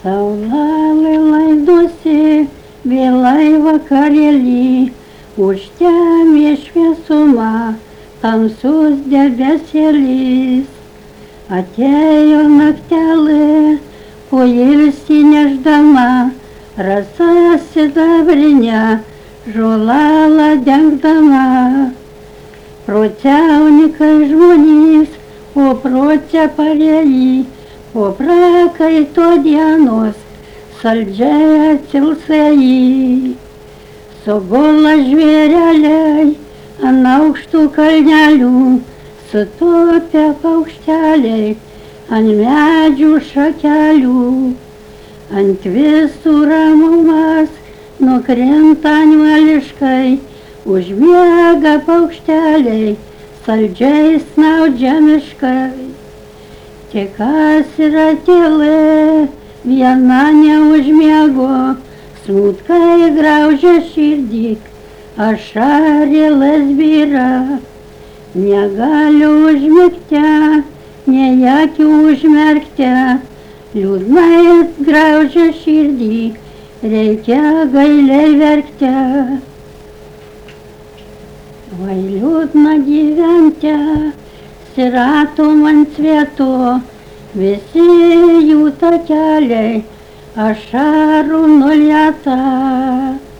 Saulė laidosi vėlai vakarėlį, užtemė šviesumą tamsus debesėlis. Atėjo naktelė, poilsį nešdama, rasa sidabrinę žolelą dengdama. Pročiaunykai žmonės, o pročia parėjai, po prakaito dienos saldžiai atsilsai. Sugula žvėreliai ant aukštų kalnelių, sutupę paukšteliai ant medžių šakelių. Ant visų ramumas nukrinta nuoliškai, užmiega paukšteliai saldžiai snaudžia miškai. Tik kas yra tylė, viena neužmiego, smutkai graužia širdį, ašarėlės byra. Negaliu užmigti, nei akių užmerkti, liūdnai graužia širdį, reikia gailiai verkti. Vai liūdna gyventi, sirato man svieto, visi jų takeliai ašarų nulieta.